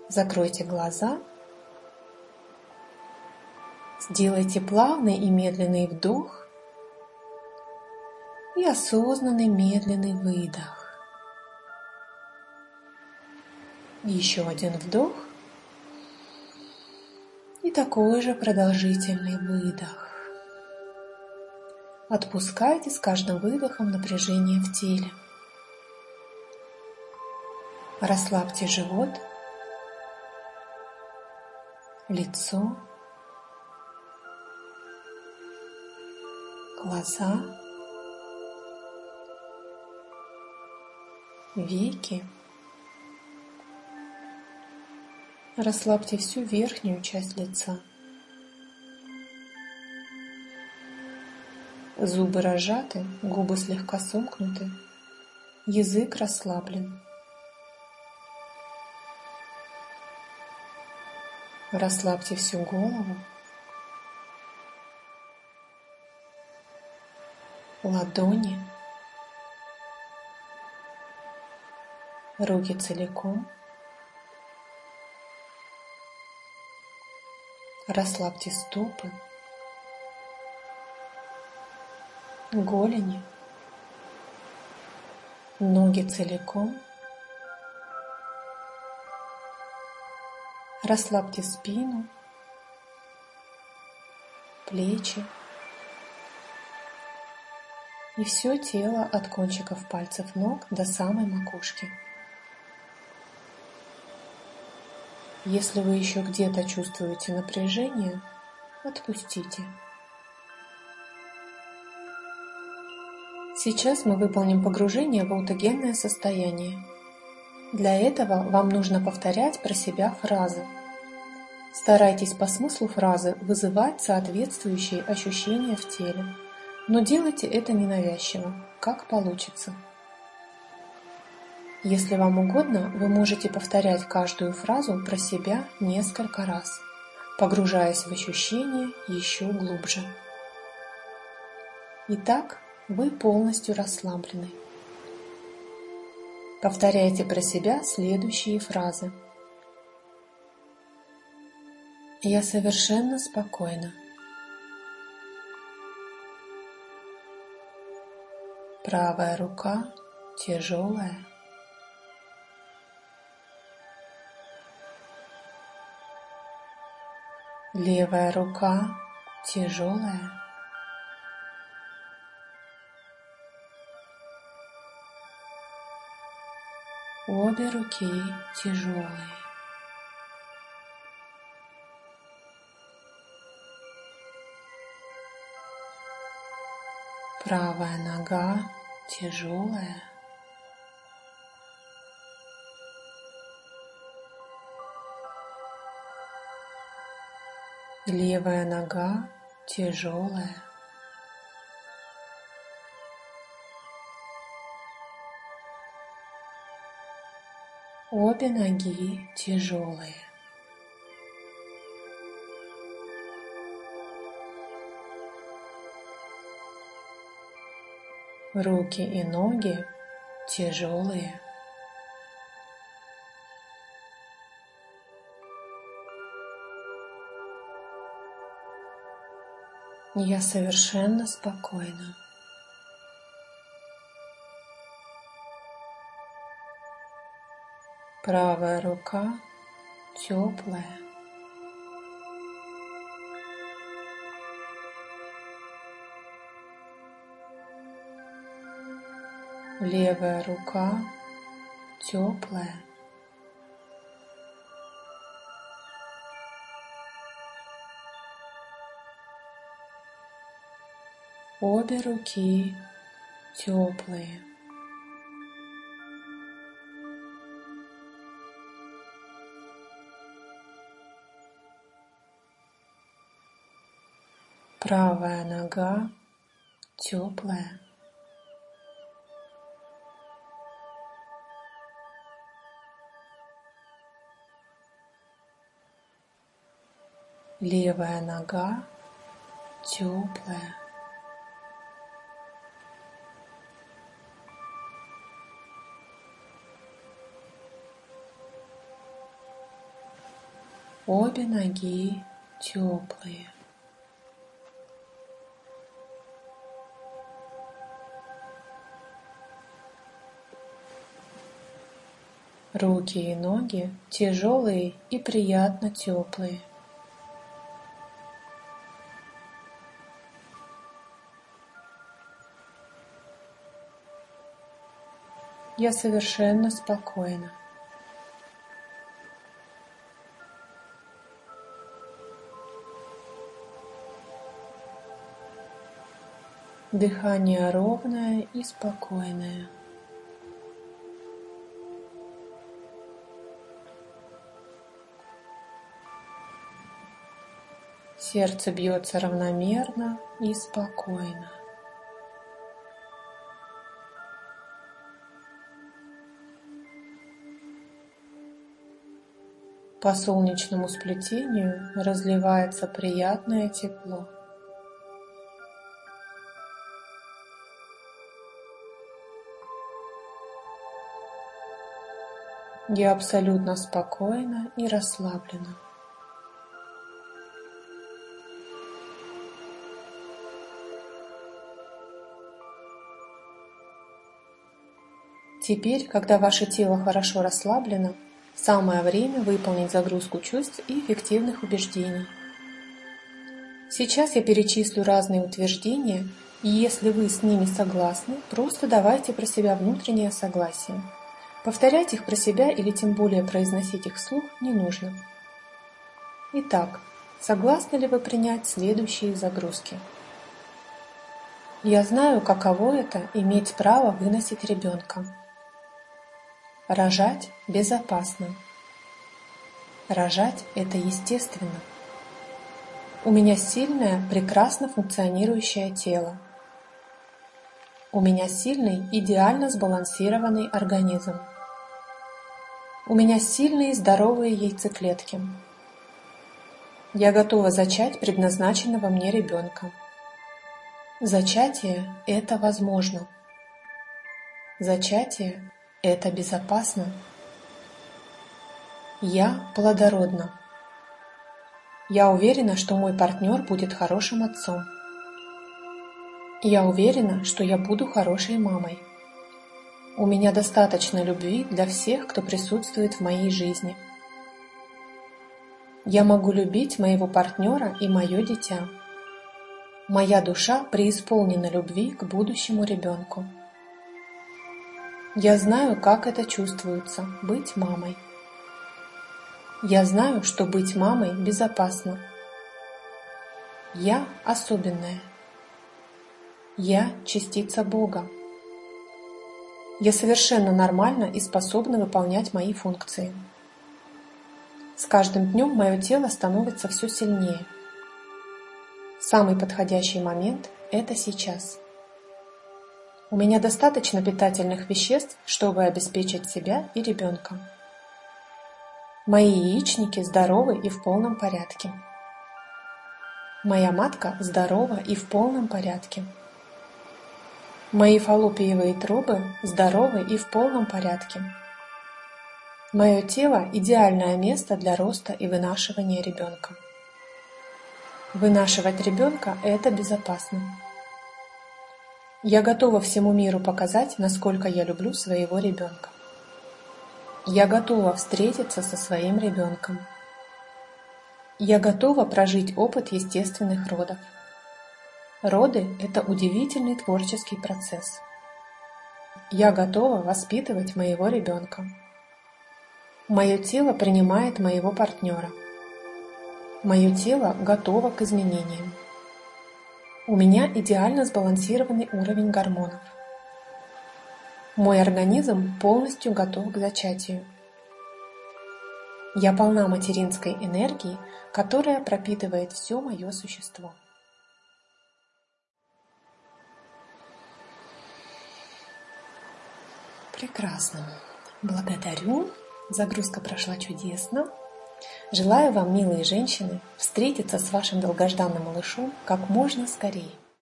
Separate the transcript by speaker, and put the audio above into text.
Speaker 1: Закройте глаза, сделайте плавный и медленный вдох и осознанный медленный выдох. Еще один вдох и такой же продолжительный выдох. Отпускайте с каждым выдохом напряжение в теле. Расслабьте живот, лицо, глаза, веки. Расслабьте всю верхнюю часть лица. Зубы разжаты, губы слегка сомкнуты, язык расслаблен. Расслабьте всю голову, ладони, руки целиком. Расслабьте стопы, голени, ноги целиком. Расслабьте спину, плечи и все тело от кончиков пальцев ног до самой макушки. Если вы еще где-то чувствуете напряжение, отпустите. Сейчас мы выполним погружение в аутогенное состояние. Для этого вам нужно повторять про себя фразы. Старайтесь по смыслу фразы вызывать соответствующие ощущения в теле, но делайте это ненавязчиво, как получится. Если вам угодно, вы можете повторять каждую фразу про себя несколько раз, погружаясь в ощущения еще глубже. Итак, вы полностью расслаблены. Повторяйте про себя следующие фразы. Я совершенно спокойна. Правая рука тяжелая. Левая рука тяжелая. Обе руки тяжелые. Правая нога тяжелая. Левая нога тяжелая. Обе ноги тяжелые. Руки и ноги тяжелые. Я совершенно спокойна. Правая рука теплая. Левая рука теплая. Обе руки теплые. Правая нога теплая. Левая нога теплая. Обе ноги теплые. Руки и ноги тяжелые и приятно теплые. Я совершенно спокойна. Дыхание ровное и спокойное. Сердце бьется равномерно и спокойно. По солнечному сплетению разливается приятное тепло. Я абсолютно спокойна и расслаблена. Теперь, когда ваше тело хорошо расслаблено, самое время выполнить загрузку чувств и эффективных убеждений. Сейчас я перечислю разные утверждения, и если вы с ними согласны, просто давайте про себя внутреннее согласие. Повторять их про себя или тем более произносить их вслух не нужно. Итак, согласны ли вы принять следующие загрузки? Я знаю, каково это иметь право выносить ребенка. Рожать безопасно. Рожать – это естественно. У меня сильное, прекрасно функционирующее тело. У меня сильный, идеально сбалансированный организм. У меня сильные, здоровые яйцеклетки. Я готова зачать предназначенного мне ребенка. Зачатие – это возможно. Зачатие – это безопасно. Я плодородна. Я уверена, что мой партнер будет хорошим отцом. Я уверена, что я буду хорошей мамой. У меня достаточно любви для всех, кто присутствует в моей жизни. Я могу любить моего партнера и мое дитя. Моя душа преисполнена любви к будущему ребенку. Я знаю, как это чувствуется – быть мамой. Я знаю, что быть мамой безопасно. Я особенная. Я частица Бога. Я совершенно нормальна и способна выполнять мои функции. С каждым днем мое тело становится все сильнее. Самый подходящий момент – это сейчас. У меня достаточно питательных веществ, чтобы обеспечить себя и ребенка. Мои яичники здоровы и в полном порядке. Моя матка здорова и в полном порядке. Мои фаллопиевые трубы здоровы и в полном порядке. Мое тело – идеальное место для роста и вынашивания ребенка. Вынашивать ребенка – это безопасно. Я готова всему миру показать, насколько я люблю своего ребенка. Я готова встретиться со своим ребенком. Я готова прожить опыт естественных родов. Роды – это удивительный творческий процесс. Я готова воспитывать моего ребенка. Мое тело принимает моего партнера. Мое тело готово к изменениям. У меня идеально сбалансированный уровень гормонов. Мой организм полностью готов к зачатию. Я полна материнской энергии, которая пропитывает все мое существо. Прекрасно. Благодарю. Загрузка прошла чудесно. Желаю вам, милые женщины, встретиться с вашим долгожданным малышом как можно скорее.